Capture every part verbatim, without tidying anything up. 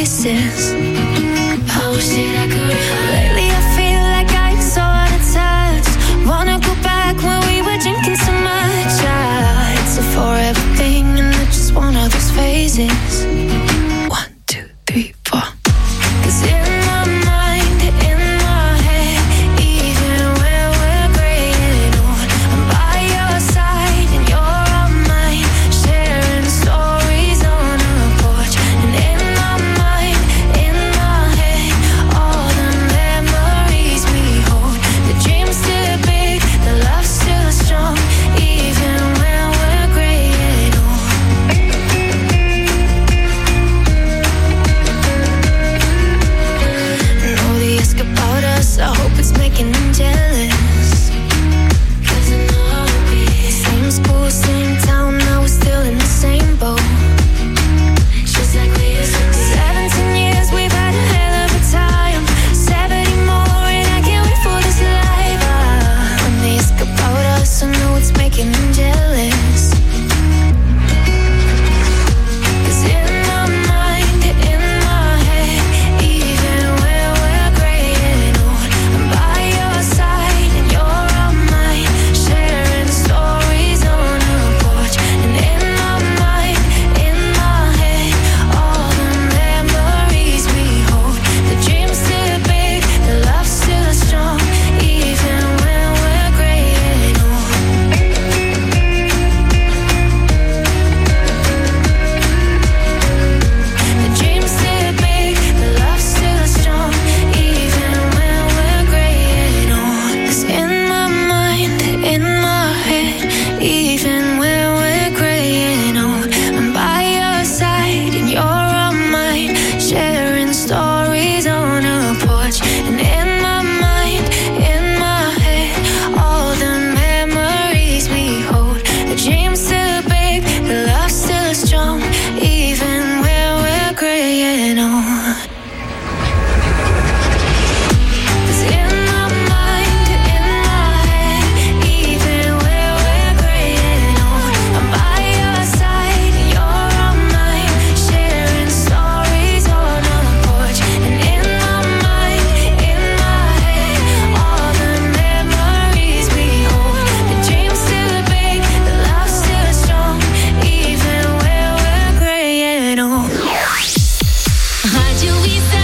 faces. Oh shit, I could. Lately I feel like I'm so out of touch. Wanna go back when we were drinking so much. Ah, it's a forever thing, and it's just one of those phases. One, two, three, four. Cause in my mind, in my head, even when we're graying old, I'm by your side and you're on mine, sharing stories on a porch. And in my mind, in my head, all the memories we hold. The dream's still big, the love's still strong, even when we're graying old. Know they ask about us, I hope it's making them jealous. Cause I know I'll be same school, same town, now we're still in the same boat. Just like we used to be. Seventeen years, we've had a hell of a time. Seventy more, and I can't wait for this life. Ah, when they ask about us, I know it's making them jealous. Cause in my mind, in my head, even when we're graying old, I'm by your side and you're on mine, sharing stories on a porch. And in my mind, in my head, all the memories we hold. The dream's still big, the love's still strong, even when we're graying old. The dream's still big, the love's still strong, even when we're graying old. 'Cause in my mind, in my head, even when we're graying old, I'm by your side and you're on mine, sharing stories on a porch. And in my mind, in my head, all the memories we hold. The dream's still big, the love's still strong, even when we're graying old. 'Cause in my mind, in my head, even when we're graying old, I'm by your side and you're on mine, sharing stories on a porch. And in my mind, in my head, all the memories we hold. The dream's still big, the love's still strong, even when we're graying old. Rádio Isa.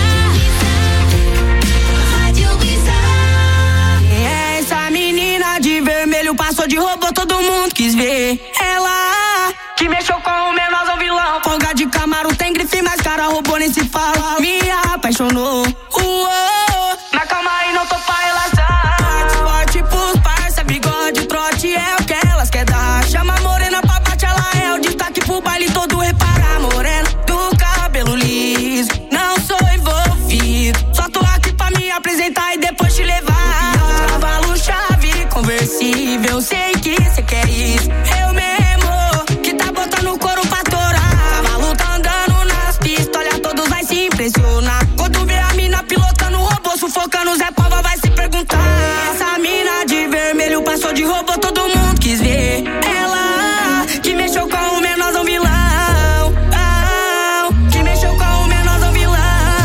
Rádio Isa. É, essa menina de vermelho passou de robô, todo mundo quis ver. Ela que mexeu com o menosão vilão. Folga de Camaro, tem grife, mas cara roubou nem se fala. Me apaixonou. Uou, mas calma aí, não tô pra relaxar. Forte, forte pros parça, bigode, trote é o que elas quer dar. Chama a morena pra bate, ela é o destaque pro baile todo. Repara, morena do cabelo liso, não sou envolvido, só tô aqui pra me apresentar e depois te levar. Cavalo, chave, conversível, sei que cê quer isso. Eu mesmo, que tá botando o couro pra torar. Cavalo tá andando nas pistas, olha, todos vai se impressionar. Quando vê a mina pilotando o robô, sufocando, Zé Pava vai se perguntar. Essa mina de vermelho passou de robô, todo mundo quis ver. Ela que mexeu com o menorzão vilão. Ah, que mexeu com o menorzão vilão.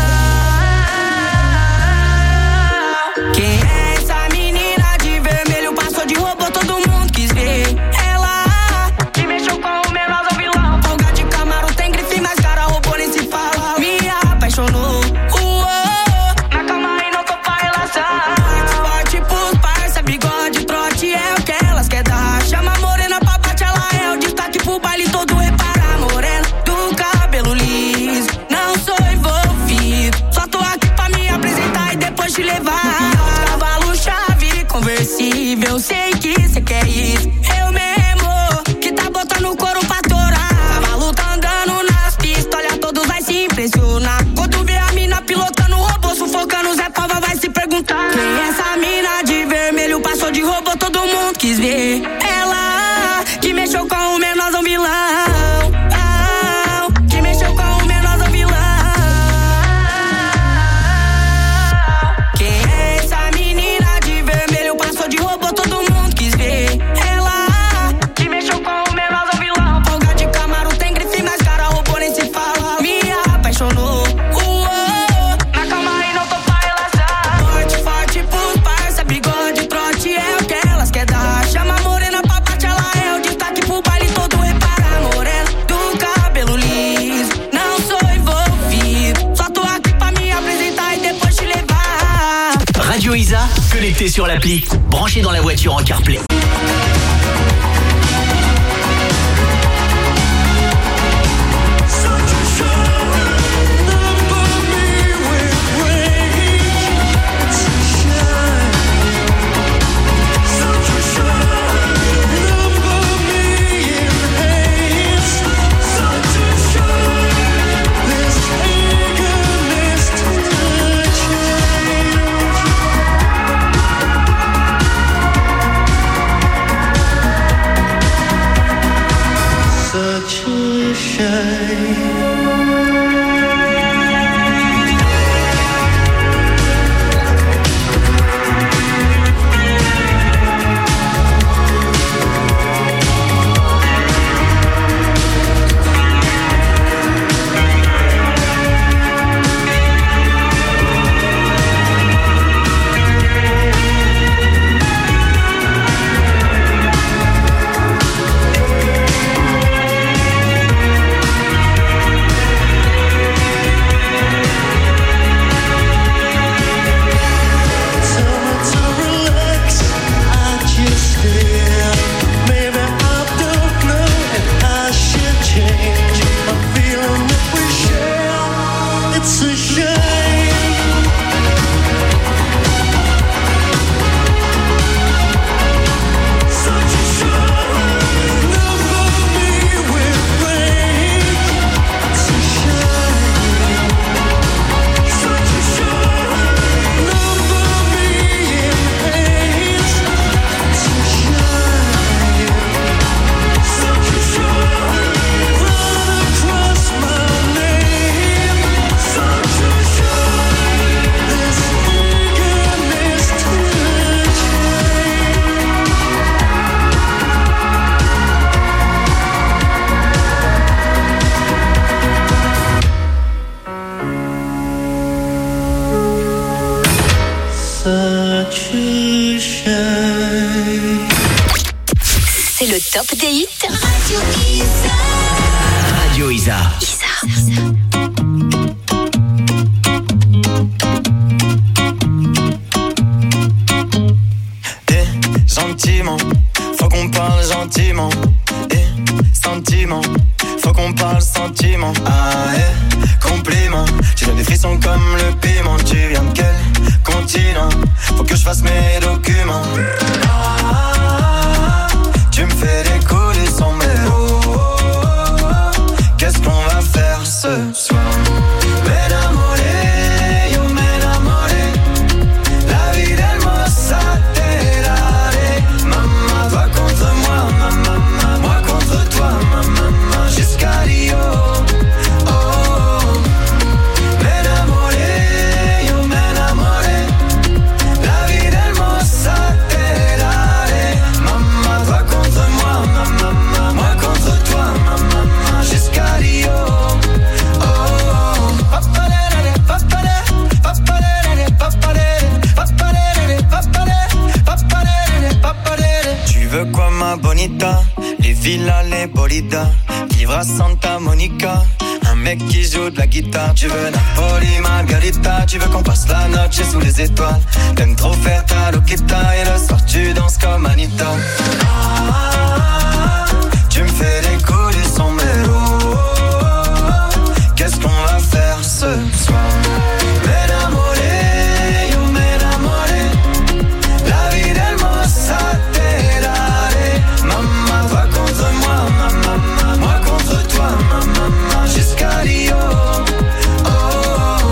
Quem é essa menina de vermelho passou de robô, todo mundo quis ver. Ela que mexeu com o menorzão vilão. Folga de Camaro, tem grife, mas cara roubou nem se fala. Me apaixonou. Uou, mas calma aí, não tô pra relaxar. Forte pros parça, bigode, trote é o que elas quer dar. Chama a morena pra bate, ela é o destaque pro baile todo. Repara, morena do cabelo liso, não sou envolvido, só tô aqui pra me apresentar e depois te levar. Cavalo, chave, conversível, sei que cê quer isso. Eu mesmo, que tá botando o couro pra torar. Cavalo tá andando nas pistas, olha, todos vai se impressionar. Quando vê a mina pilotando o robô, sufocando, Zé Pava vai se perguntar. Quem é essa mina de vermelho passou de robô, todo mundo quis ver. Ela que mexeu com o menorzão vilão. Ah, que mexeu com o menorzão vilão. Quem é essa menina de vermelho passou de robô, todo mundo quis ver. Ela que mexeu com o menorzão vilão. Folga de Camaro, tem grife, mas cara roubou nem se fala. Me apaixonou. Connecté sur l'appli, branché dans la voiture en CarPlay. Top des hits. Radio Isa. Radio Isa. Isa. Eh, gentiment, faut qu'on parle gentiment. Eh, sentiment, faut qu'on parle sentiment. Ah, eh, compliment, tu donnes des frissons comme le piment. Tu viens de quel continent? Faut que je fasse mes documents. Ah, tu me fais décoller sans mélo. Qu'est-ce qu'on va faire ce soir? M'enamoré, yo m'enamoré. La vie del mossa terare. Maman, toi contre moi, maman, moi contre toi, maman, jusqu'à Rio. Oh, oh. M'enamoré, yo m'enamoré. La vie del mossa terare. Maman, toi contre moi, maman, moi contre toi, maman, jusqu'à Rio. Oh, oh. Papalere, papalere, papalere, papalere, papalere, papalere, papalere, papalere. Tu veux quoi ma bonita? Les villas, les bolidas, vivre à Santa Monica, un mec qui joue de la guitare. Tu veux Napoli, Margarita, tu veux qu'on passe la noche sous les étoiles. T'aimes trop faire ta loquita et le soir tu danses comme Anita. Ah, tu me fais décoller sans mélo. Qu'est-ce qu'on va faire ce soir? M'enamoré, yo m'enamoré. La vie del mossa terare. Maman, toi contre moi, maman, moi contre toi, maman, jusqu'à Rio. Oh, oh.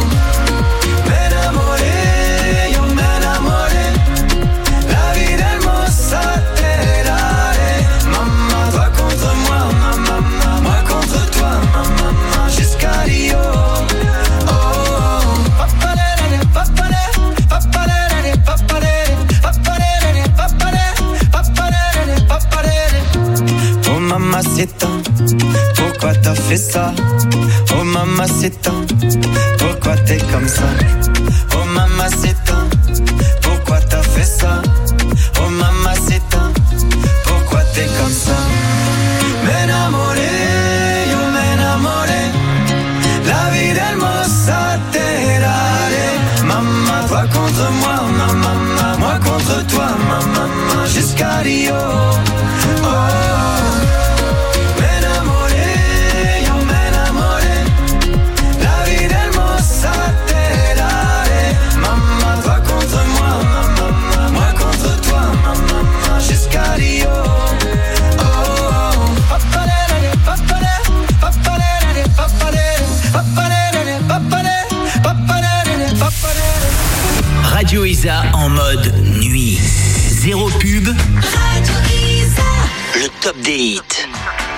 M'enamoré, yo m'enamoré. La vie del mossa terare. Maman, toi contre moi, maman, moi contre toi, maman, jusqu'à Rio. Oh, oh. Papalere, papalere, papalere, papalere, papalere, papalere, papalere, papalere. Oh mamacita, pourquoi t'as fait ça? Oh mamacita, pourquoi t'es comme ça? Oh mamacita, pourquoi t'as fait ça? Oh mamacita, pourquoi t'es comme ça? M'enamoré, yo m'enamoré. La vie del mossa terare. Maman, toi contre moi, maman, scariglio. Oh, me enamoré, yo me enamoré. La vida hermosa te daré. Maman, toi contre moi, maman, moi contre toi, maman, j'escario. Radio Isa en mode nuit. Zéro pub. Radio Isa. Le top des hits.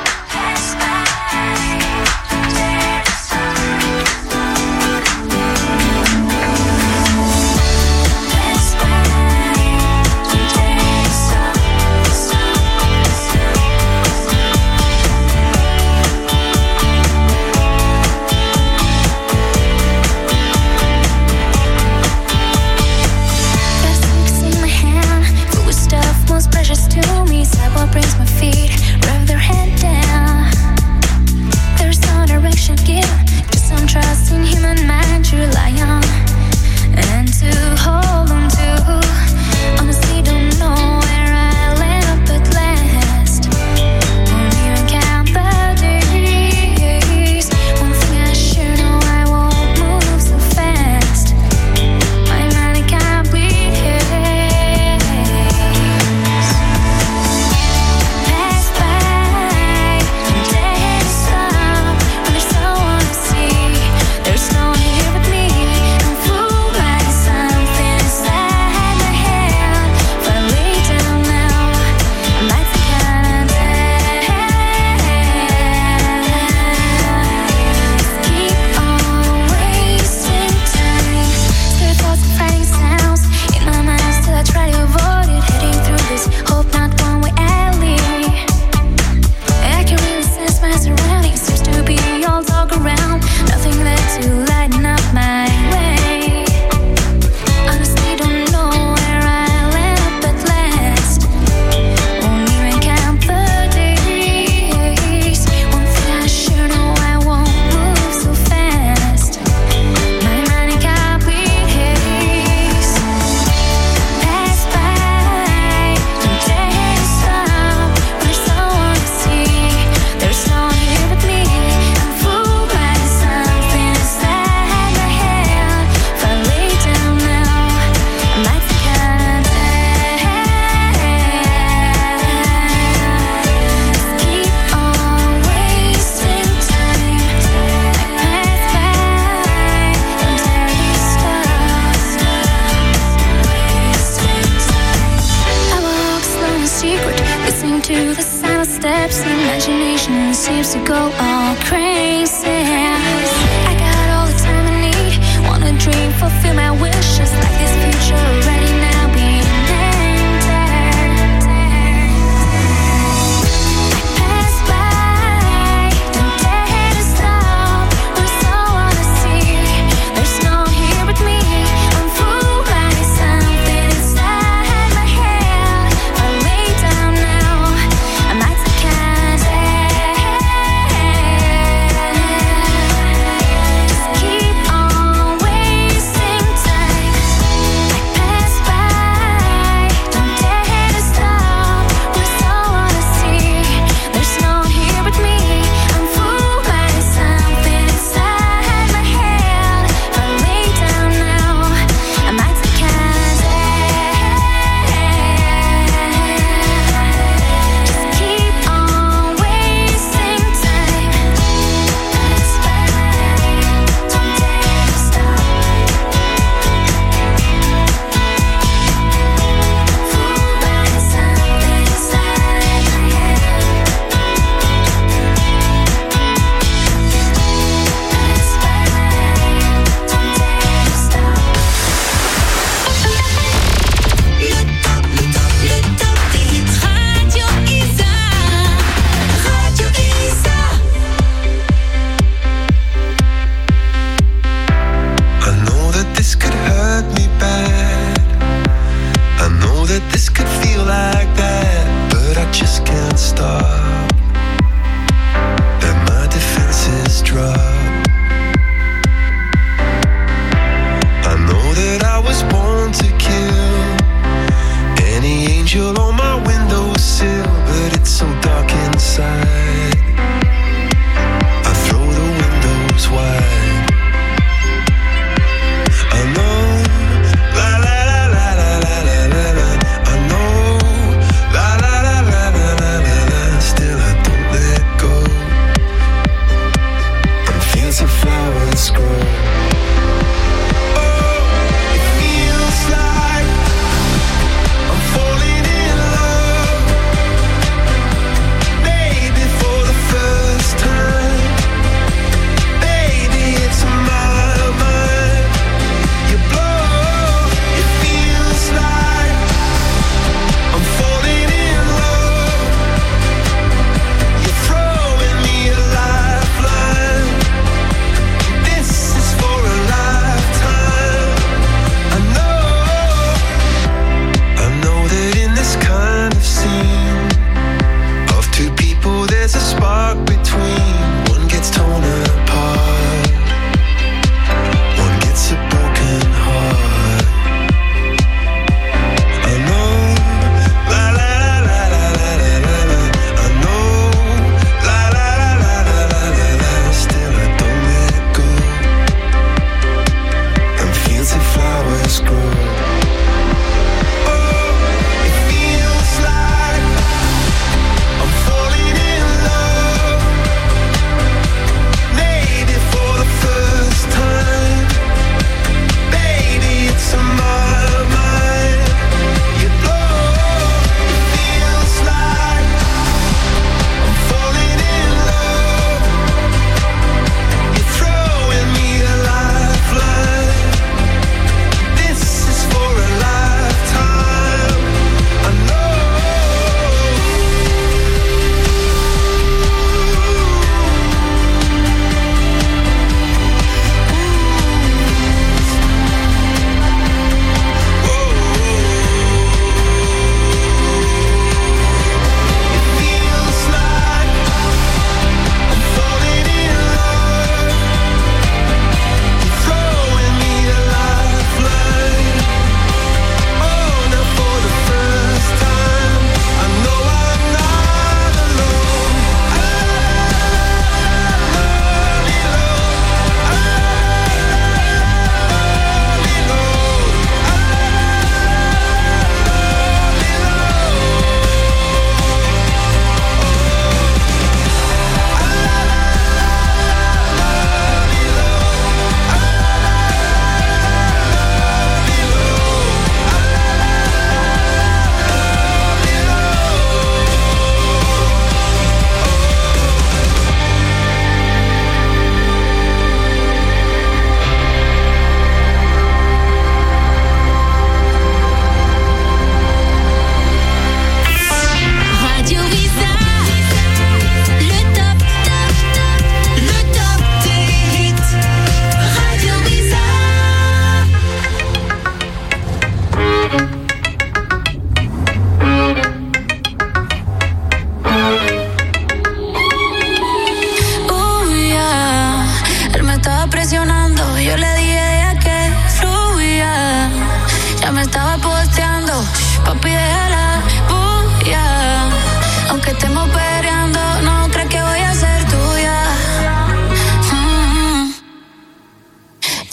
Precious to me, sidewalk brings my feet, rev their head down. There's no direction given, just some trust in human mind to rely on and to hold on to. Honestly, don't know where I'll end up at last. Won't even count the days. One thing I sure know, I won't move so fast. My mind it can't be here.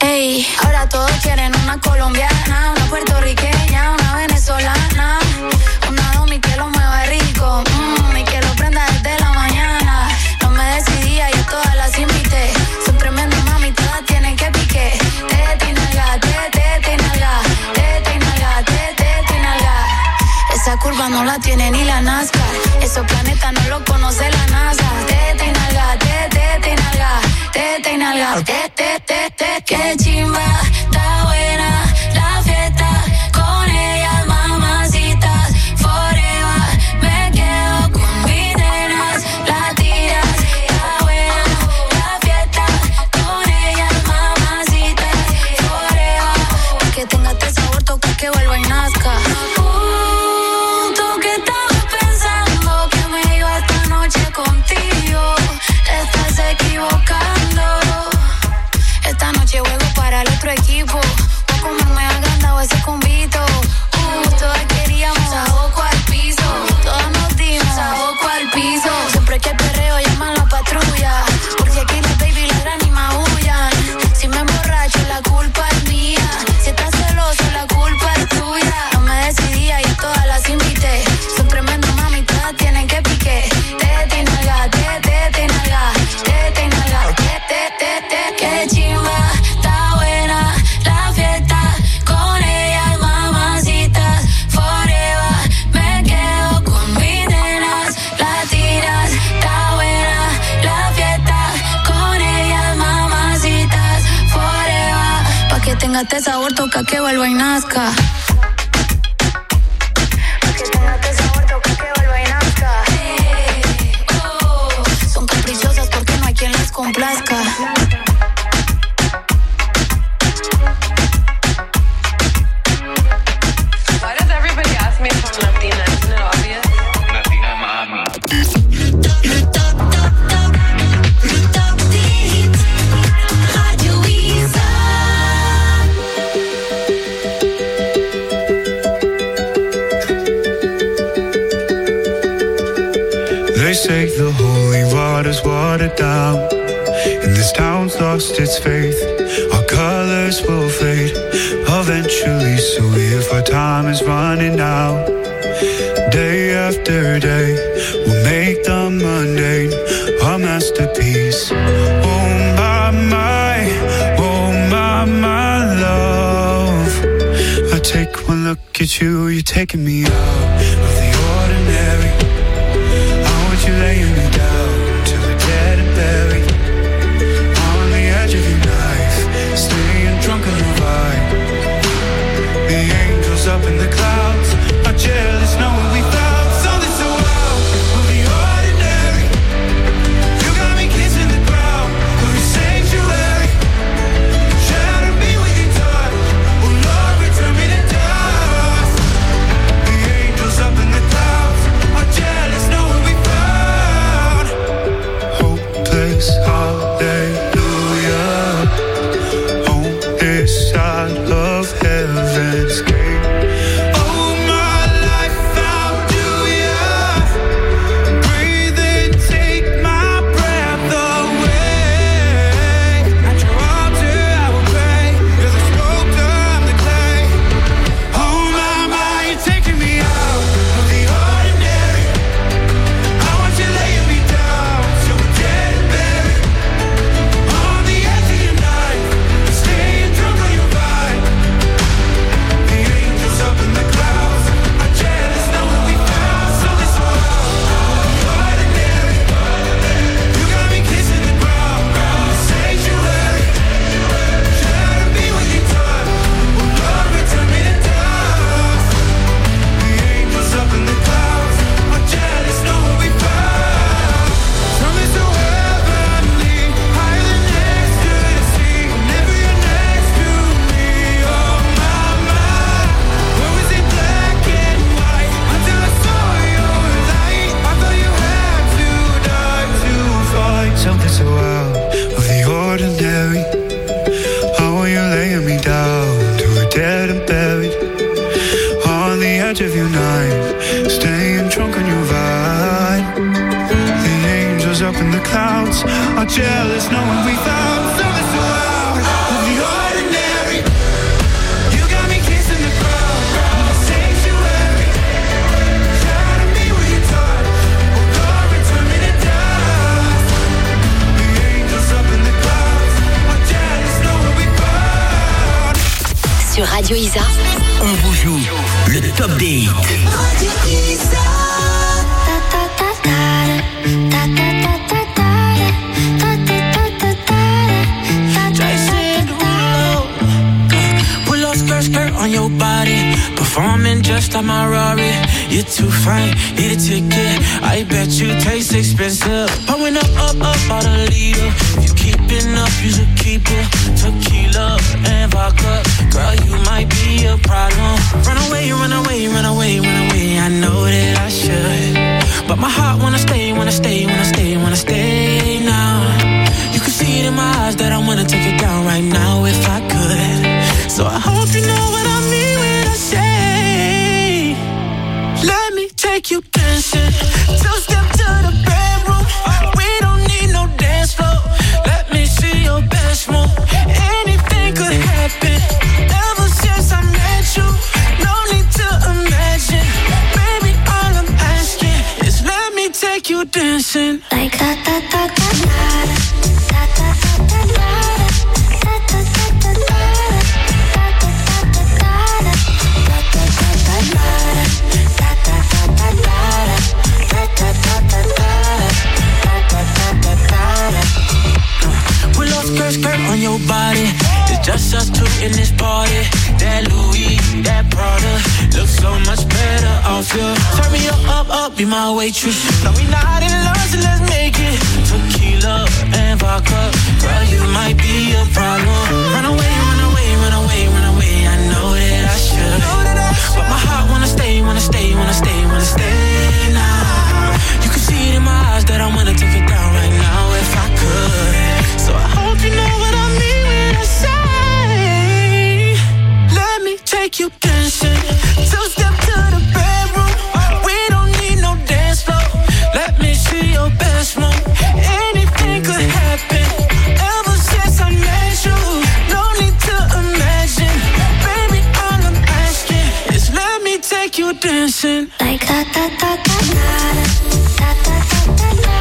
Ey, ahora todos quieren una colombiana, una puertorriqueña, una venezolana, una domi que lo mueva rico, mmm, y que lo prenda desde la mañana. No me decidía y a todas las invité. Son tremendas mami, todas tienen que pique. Tete y nalga, tete y nalga, tete y nalga, tete y nalga. Esa curva no la tiene ni la NASCAR. Esos planetas no lo conoce la NASA. Tete y nalga, tete y nalga, tete y nalga, tete, tete. Qué chimba, está buena la fiesta. Con ellas, mamacitas, forever. Me quedo con mis nenas, latidas. Está buena la fiesta. Con ellas, mamacitas, forever. Pa' que tenga este sabor, toca que vuelva y nazca. Uh, tú que estabas pensando que me iba esta noche contigo, te estás equivocando. Esta noche juego para el otro equipo. Voy a comerme agrandado ese convito. Uh, todas queríamos saboco al piso. Todas nos dimos saboco al piso. Siempre que perreo llaman la patrulla, porque aquí las baby las gran y maullan. Si me emborracho la culpa es mía. Si estás celoso la culpa es tuya. No me decidía y a todas las invité. Son tremendas mami, todas tienen que pique. Tete y nalga, tete y nalga, tete y nalga, tete, tete. Qué chimba, está buena la fiesta. Con ellas, mamacitas, forever. Me quedo con mis nenas, latidas. Está buena la fiesta. Con ellas, mamacitas, forever. Pa' que tenga este sabor, toca que vuelva y nazca. Pa' que tenga este sabor, toca que vuelva y nazca. Oh, son caprichosas porque no hay quien las complazca. Why does everybody ask me if I'm Latina? Isn't it obvious? Latina mami. They say the holy water's watered down, and this town's lost its faith. Our colors will fade eventually, so if our time is running out, day after day, we'll make the mundane our masterpiece. Oh my, my, oh my, my love. I take one look at you, you're taking me out of the ordinary. You laying me down till we're dead and buried on the edge of your knife, staying drunk on your vibe. The angels up in the clouds are jealous knowing we found something so out of the ordinary. You got me kissing the ground of your sanctuary. Shatter me with your touch, oh Lord, return me to dust. The angels up in the clouds are jealous knowing we found hallelujah, on this side of heaven's gate. Oh, my life found you, breathe and take my breath away. At your altar I will pray, you're the sculptor, I'm the clay. Oh, my, my, you're taking me out of the ordinary. I want you laying me down till we're dead and buried on the edge of your knife, staying drunk on your vibe. The angels up in the clouds are jealous knowing we found something so ordinary. You got me kissing the ground, the sanctuary. Shatter me with your touch, oh Lord, return me to dust. The angels up in the clouds are jealous knowing we found something so heavenly, higher than next to the sea. Whenever you're next to me, oh my, my. Where was it black and white until I saw your light? I thought you had to die to fight something so out of the ordinary. How are you laying me down till we're dead and buried on the edge of your knife, staying drunk on your vibe. The angels up in the clouds are jealous knowing we found something so out of the ordinary. Sur Radio Isa, on vous joue le top des hits. Radio Isa. Jason Derulo, pull up skirt, skirt on your body, performing just like my Rari. You're too fine, need a ticket. I bet you taste expensive. Pouring up, up, up, all the leader. If you keeping up, you should keep it. Tequila and vodka, girl, you might be a problem. Run away, run away, run away, run away. I know that I should, but my heart wanna stay, wanna stay, wanna stay, wanna stay now. You can see it in my eyes that I wanna take it down right now if I could. So I hope you know what I mean when I say, let me take you dancing. Two step to the bedroom. We don't need no dance floor. Let me see your best move. Anything could happen. Ever since I met you, no need to imagine. Baby, all I'm asking is let me take you dancing. Like da da da da da da da da da da. Pull up skirt, skirt on your body. It's just us two in this party. That Louis, that Prada looks so much better off you. Turn me up, up, up, be my waitress. No, we not in love, so let's make it. Tequila and vodka, girl, you might be a problem. Run away, run away, run away, run away. I know that I should, but my heart wanna stay, wanna stay, wanna stay, wanna stay now. You can see it in my eyes that I wanna take it down right now if I could. So I hope you know what I mean when I say, let me take you dancing. Two step to the bedroom. We don't need no dance floor. Let me see your best move. Anything could happen. Ever since I met you, no need to imagine. Baby, all I'm asking is let me take you dancing. Like da da da da da da da da da da.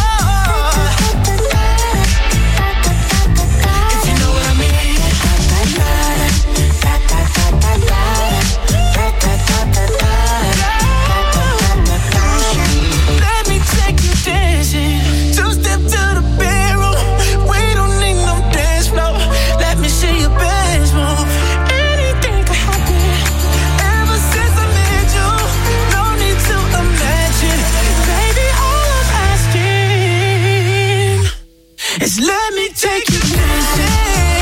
Let me take you dancing.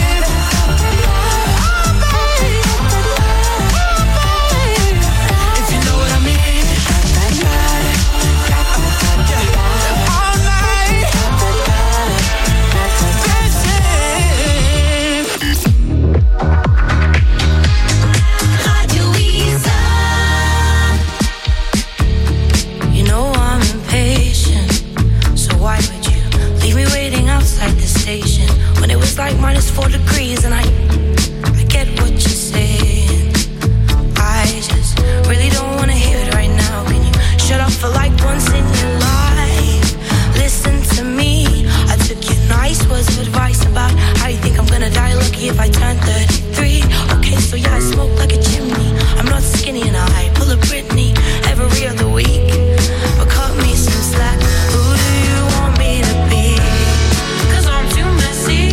Like minus four degrees and I I get what you're saying. I just really don't wanna hear it right now. Can you shut up for like once in your life? Listen to me. I took your nice words of advice about how you think I'm gonna die lucky if I turn thirty-three. Okay, so yeah, I smoke like a chimney. I'm not skinny and I pull a Britney every other week. But cut me some slack. Who do you want me to be? Cause I'm too messy.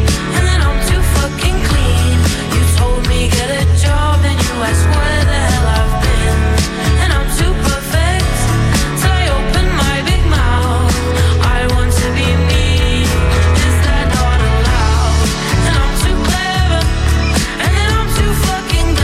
Get a job and you ask where the hell I've been. And I'm too perfect till I open my big mouth. I want to be me, is that not allowed? And I'm too clever, and then I'm too fucking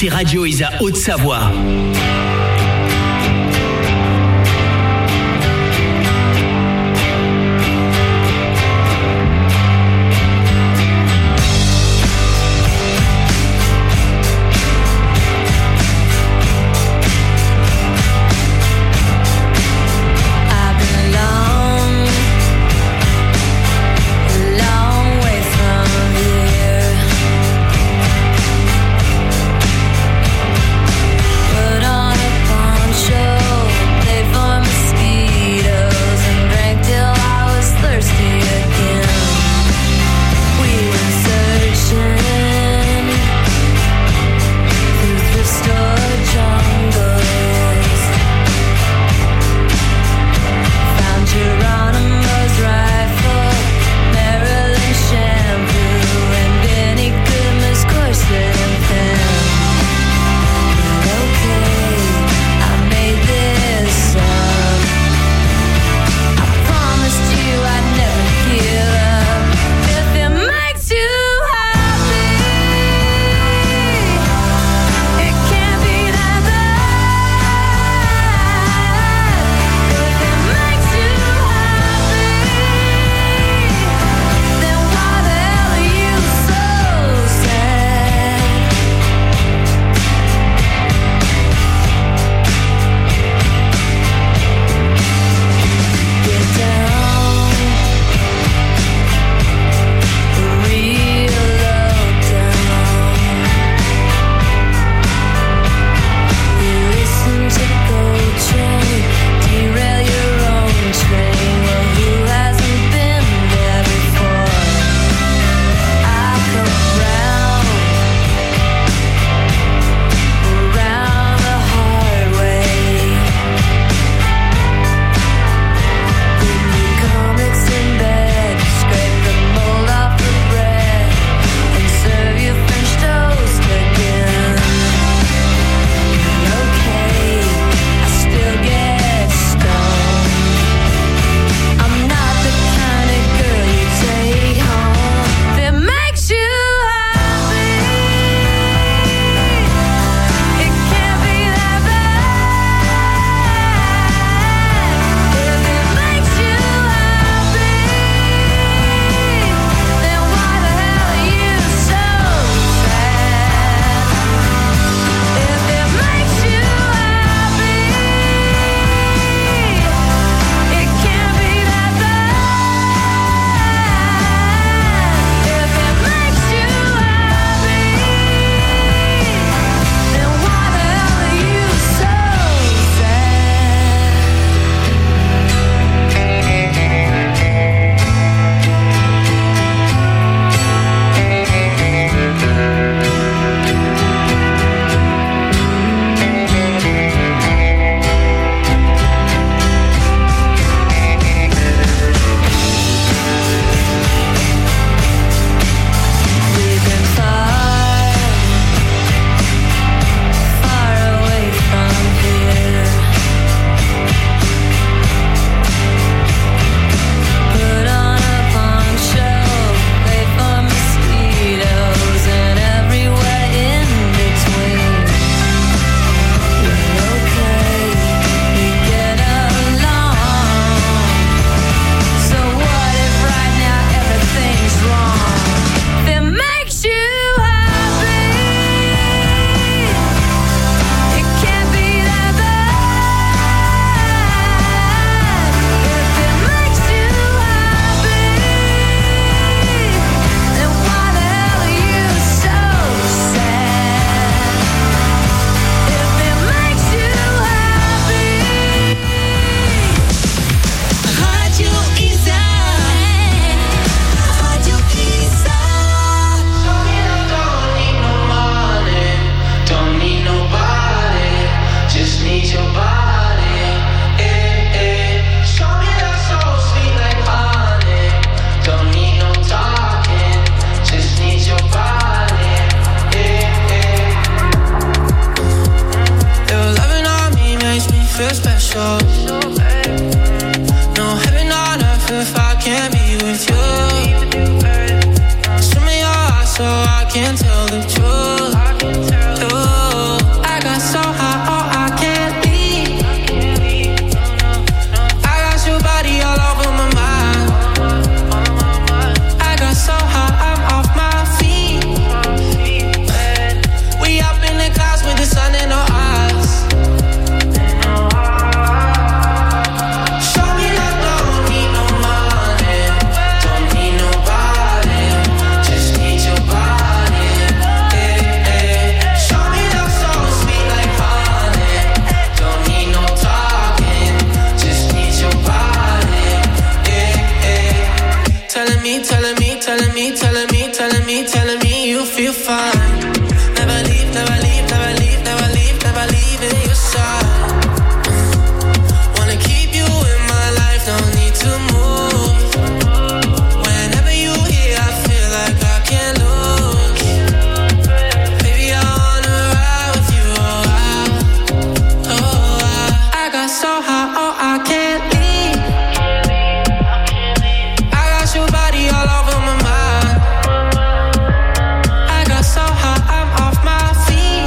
c'est Radio Isa Haute-Savoie. can't tell the truth. me, telling me, telling me, telling me you feel fine. Never leave, never leave, never leave, never leave, never leave in your side. Wanna keep you in my life, don't need to move. Whenever you here, I feel like I can't lose. Baby, I wanna ride with you, oh, I, oh, I, I got so high, oh, I can't leave. I got your body all over my mind. I got so high, I'm off my feet.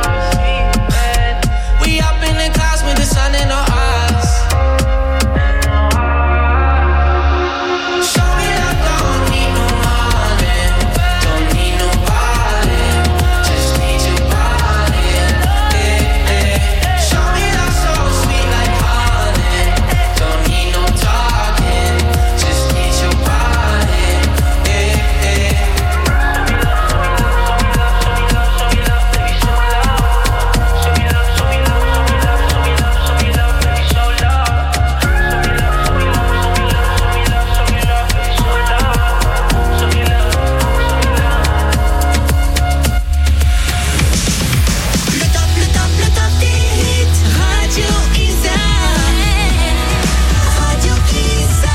We up in the clouds with the sun in our eyes. Show me that don't need no money, don't need nobody, just need your body. Yeah, yeah. Show me that so sweet like honey, don't need no talking, just need your body. Yeah, yeah. Le top, le top, le top des hits. Radio Isa. Radio Isa.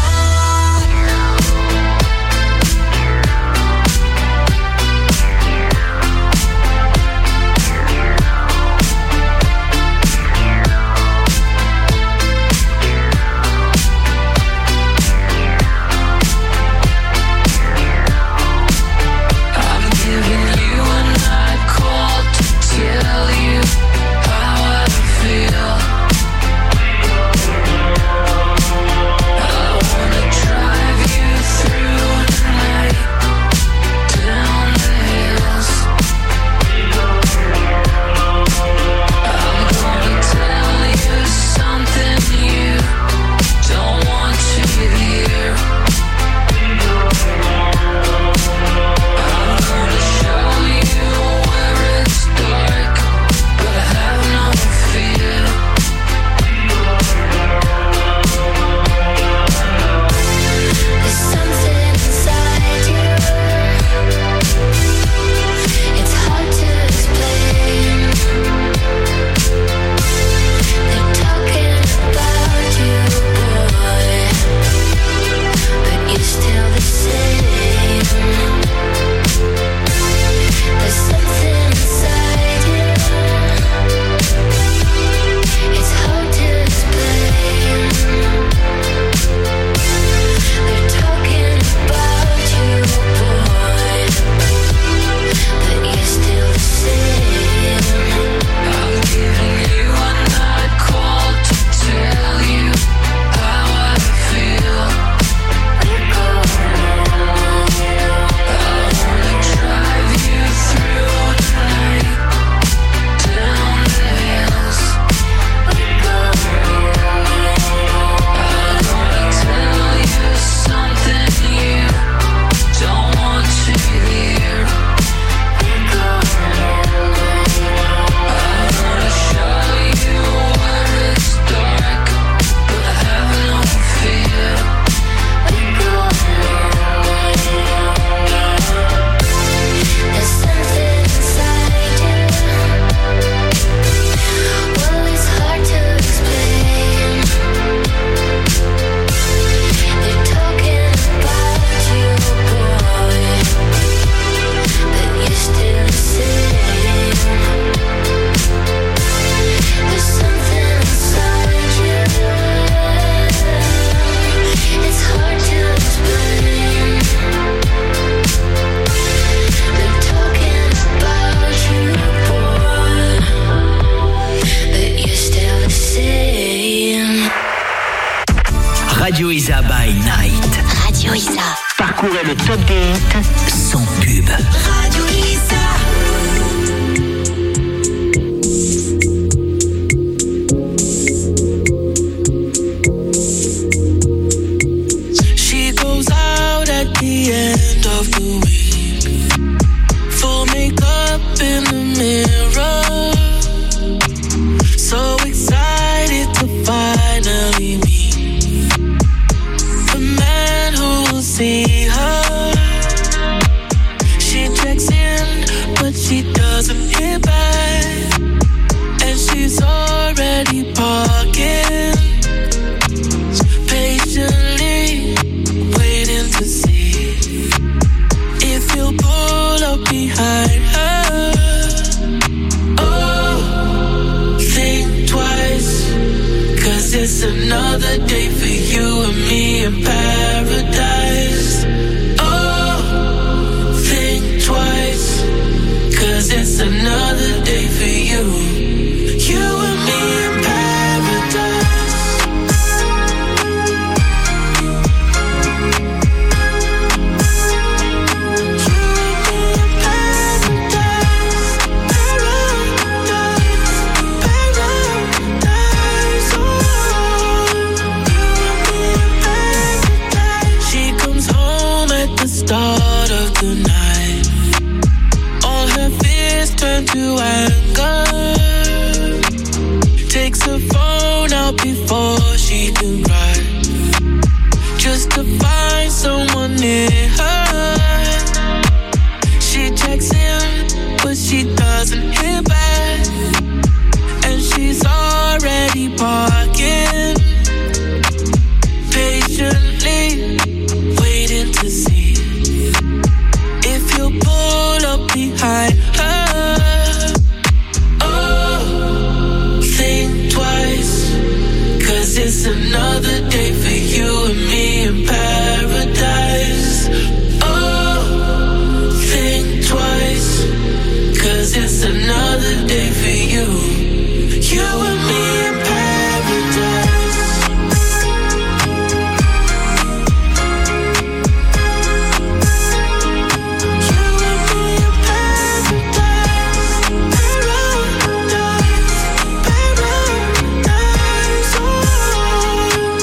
I'm giving you a night call to tell you how I feel. I wanna drive you through the night, down the hills. I'm gonna tell you something you don't want to hear. I'm gonna show you where it's dark, but I have no fear. There's something inside you. It's hard to explain. They're talking about you, boy, but you're still the same. There's something inside you. It's hard to explain. They're talking about you, boy, but you're still the same. I'm giving you a night call to tell you how I feel. I wanna drive you through the night, down the hills. I'm gonna tell you something you don't want to hear. I'm gonna show you where it's dark, but I have no fear. There's something inside you. Well, it's hard to explain. They're talking about you, boy, but you're still the same. There's something inside you. It's hard to explain. They're talking about you, boy, but you're still the same. Radio Isa by Night. Radio Isa. Parcourez le top des hits sans pub. Radio Isa. She goes out at the end of the week, full makeup in the mirror, so excited to finally meet the man who will see her. it's another day for you and me in paradise. Oh, think twice, cause it's another day for you. You and me in paradise. You and me in paradise. Paradise, paradise. Oh, you and me in paradise. She comes home at the start of the night. All her fears turn to anger. Takes her phone out before she can cry, just to find someone near her. She checks in, but she doesn't hear back, and she's already parking, patiently waiting to see if you'll pull up behind her. It's another day for you and me in paradise. Oh, think twice, cause it's another day for you. You and me in paradise. You and me in paradise. Paradise, paradise. Oh,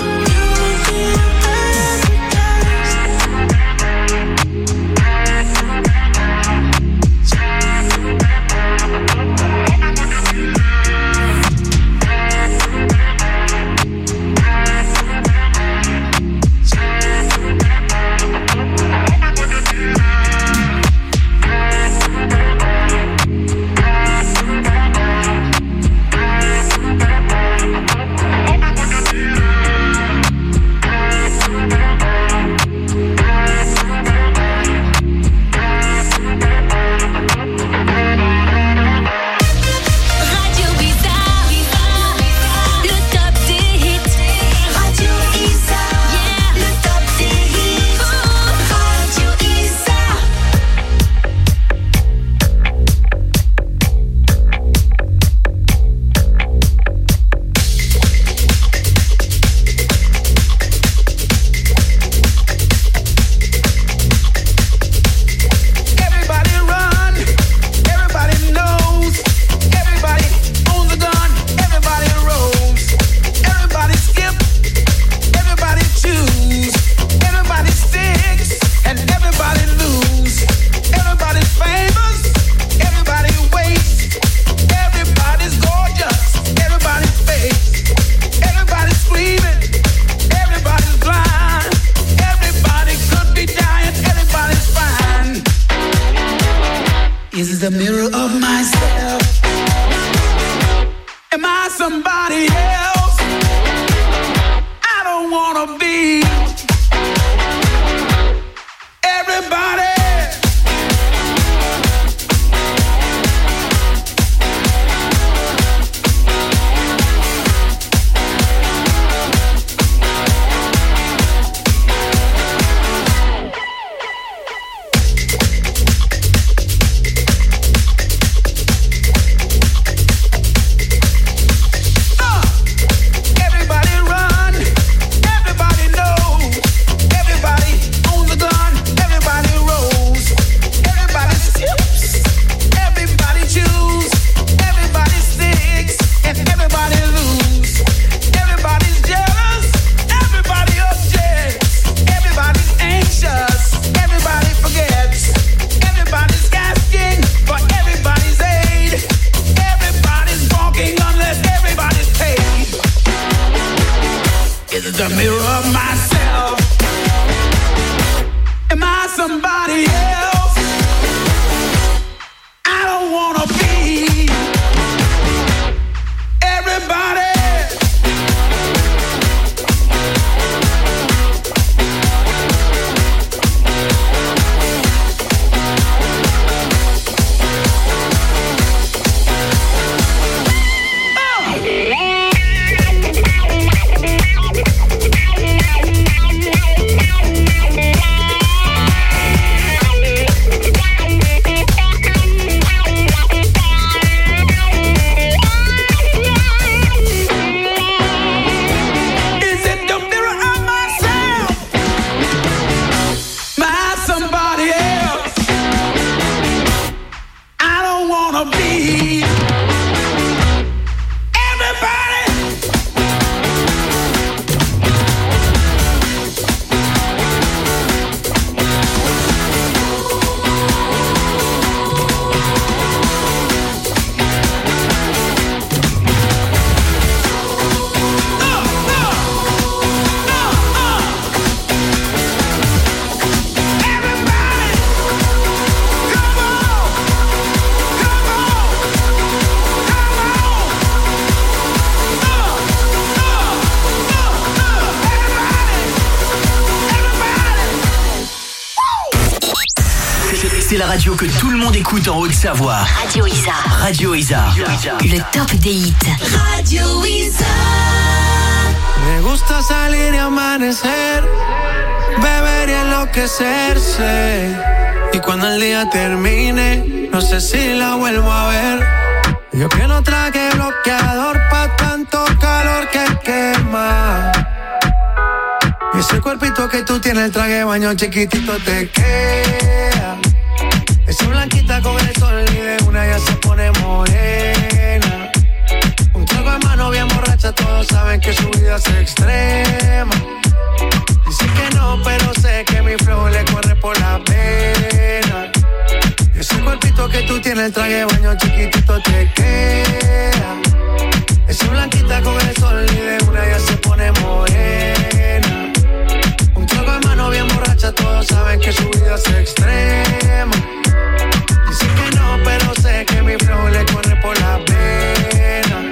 is the mirror of myself. Am I somebody else? I don't wanna be everybody. The mirror of myself. Am I somebody else? I don't wanna be everybody. radio que tout le monde écoute en Haute-Savoie. Radio Isa. Radio Isa. Le top des hits. Radio Isa. Me gusta salir y amanecer, beber y enloquecerse. Y cuando el día termine, no sé si la vuelvo a ver. Yo que no traje bloqueador pa' tanto calor que quema. Y ese cuerpito que tú tienes, el traje de baño chiquitito te queda. Esa blanquita con el sol y de una ya se pone morena. Un trago de mano bien borracha, todos saben que su vida es extrema. Dice que no, pero sé que mi flow le corre por la pena. Y ese cuerpito que tú tienes, el traje de baño chiquitito te queda. Esa blanquita con el sol y de una ya se pone morena. Un trago de mano bien borracha, todos saben que su vida es extrema. Dice que no, pero sé que mi flow le corre por la pena.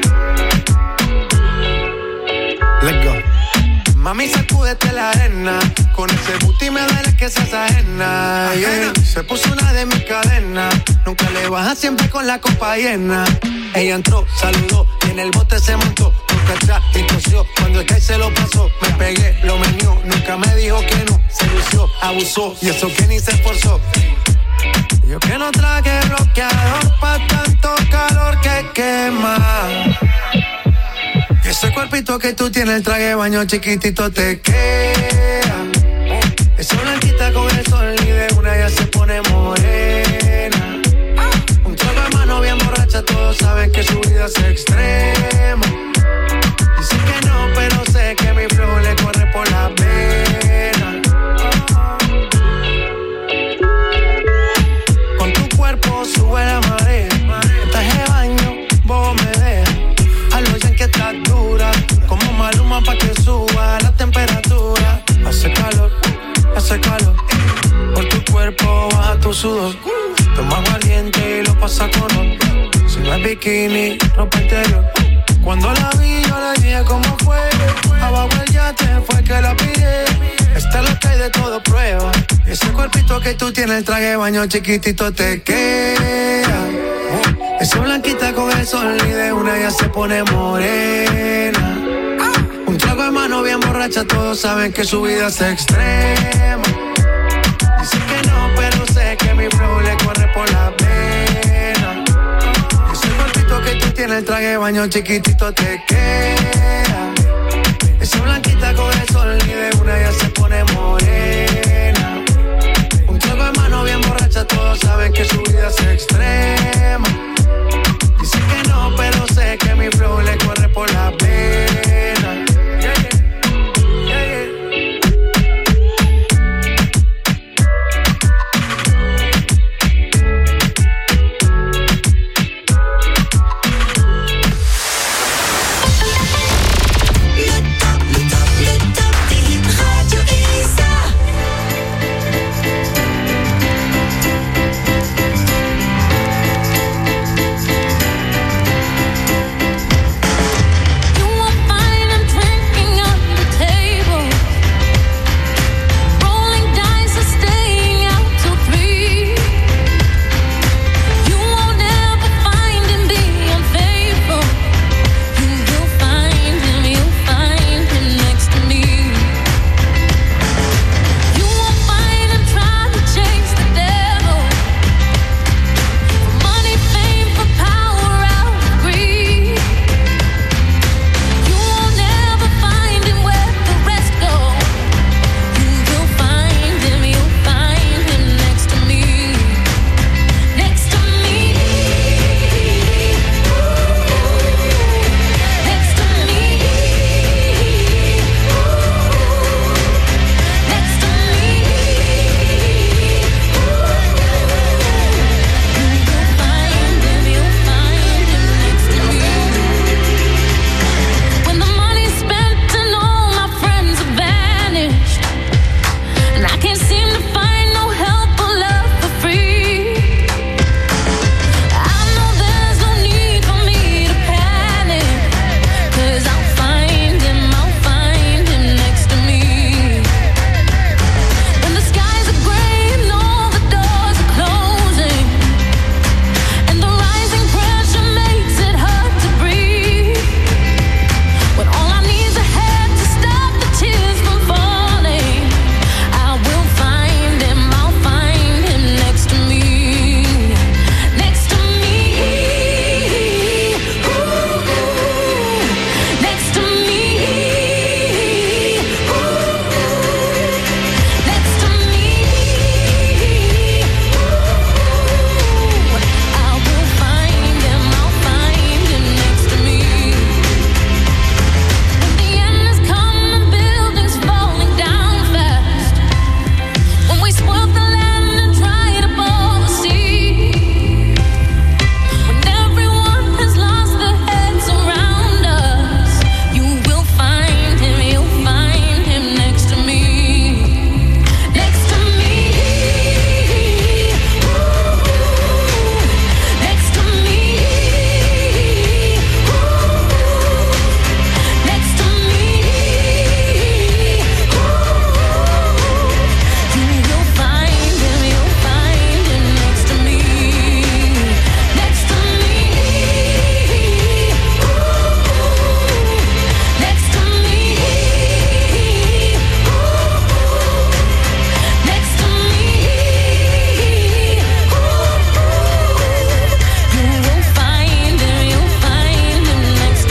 Let's go. Mami, sacúdete la arena. Con ese booty me duele que seas ajena, yeah. Se puso una de mis cadenas. Nunca le baja, siempre con la copa llena. Ella entró, saludó y en el bote se montó. Nunca atrás y tosió. Cuando el que se lo pasó, me pegué, lo menió. Nunca me dijo que no, se lució, abusó. Y eso que ni se esforzó. Yo que no traje bloqueador pa' tanto calor que quema. Y ese cuerpito que tú tienes, el traje de baño chiquitito te queda. Esa blanquita con el sol y de una ya se pone morena. Un trago de mano bien borracha, todos saben que su vida es extrema. Dice que no, pero sé que mi flow le corre por la pena. Con tu cuerpo sube la marea. El traje de baño, vos me dejas. A lo ya que estás dura, como Maluma pa' que suba la temperatura. Hace calor, hace calor. Por tu cuerpo baja tu sudor. Toma aguardiente y lo pasa con ron. Si no es bikini, ropa interior. Cuando la vi yo le dije cómo fue. Abajo el yate fue que la pide. Esta es lo que hay de todo prueba. Ese cuerpito que tú tienes, el traje de baño chiquitito te queda. Esa blanquita con el sol y de una ya se pone morena. Un trago de mano bien borracha, todos saben que su vida es extrema. Dice que no, pero sé que mi flow le corre por la pena. Ese cuerpito que tú tienes, el traje de baño chiquitito te queda.